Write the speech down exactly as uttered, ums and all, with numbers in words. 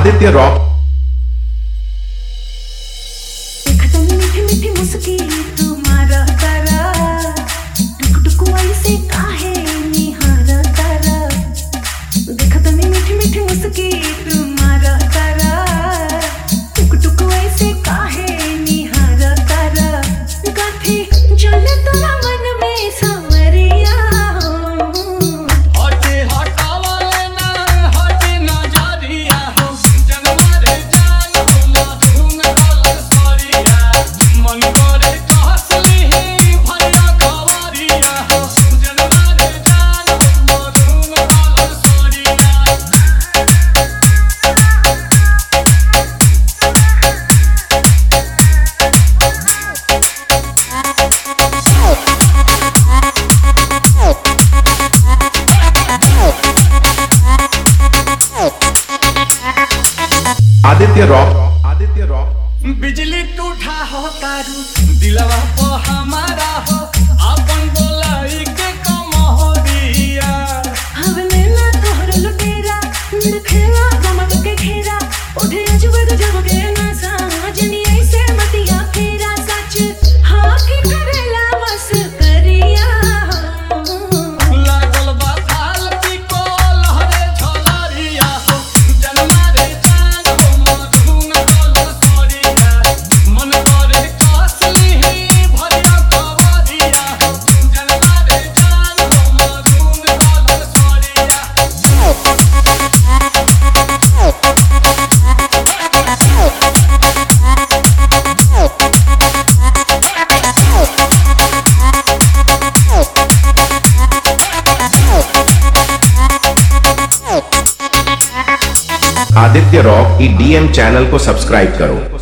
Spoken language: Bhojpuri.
आदित्य रॉक। मीठी मीठी मुस्की तुम्हारा तारा, टुक टुक ऐसे काहे निहारा तारा। देखत नहीं मीठी मीठी मुस्की तुम्हारा तारा, टुक टुक ऐसे काहे निहारा तारा। काठी चले तोरा मन में सांवरिया हो, हटे हटावा लेना हटे नजरिया हो। जनमा रे जान हो मधुन कलर सरिया, मन करे कहसली भरिया खवरिया हो। जनमा रे जान हो मधुन कलर सरिया। आदित्य रॉक। आदित्य रॉक। बिजली टूटा हो तारू दिलवा पे हमारा हो, अपन बोलाई के कमहरिया। हवले ना तोहर लुटेरा, खेला गमक के घेरा। उठे अजब जब के ना साजनी ऐसे मतिया फेरा। सच हाँ की करेला बस करिया हो। लागल बा थाल पिको लहरे झलरिया हो। जनमा रे जान हो मधुन कलर सरिया, मन करे कहसली भरिया खवरिया हो। जनमा रे जान हो मधुन कलर सरिया। आदित्य रॉक की डीएम चैनल को सब्सक्राइब करो।